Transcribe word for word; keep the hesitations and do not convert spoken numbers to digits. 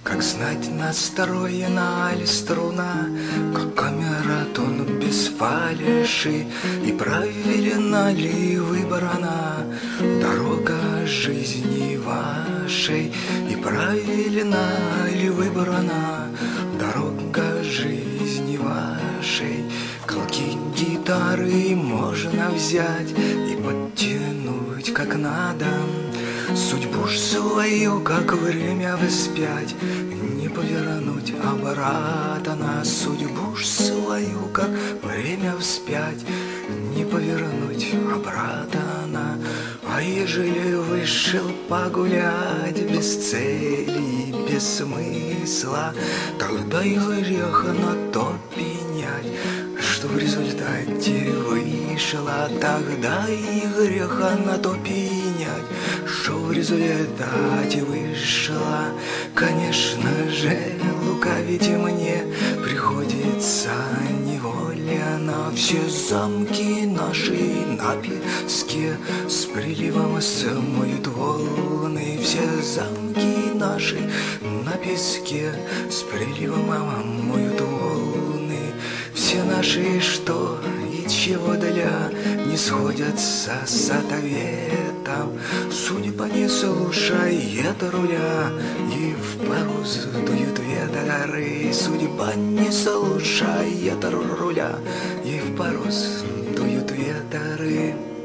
Как знать, настроена ли струна, как камертон без фальши, и правильно ли выбрана дорога жизни вашей, и правильно ли выбрана дорога жизни вашей. Колки гитары можно взять и подтянуть как надо, судьбу ж свою, как время вспять, не повернуть обратно. Судьбу ж свою, как время вспять, не повернуть обратно. А ежели вышел погулять без цели, без смысла, тогда и грех на то пенять, что в результате вышло. Тогда и грех на то пенять, что в результате вышло. Конечно же, лукавить мне приходится невольно. Все замки наши на песке с приливом смоют волны. Все замки наши на песке с приливом моют волны. Все наши что и чего для не сходятся с ответом. Судьба не слушает руля, и в парус дуют ветры. Судьба не слушает руля, и в парус дуют ветры.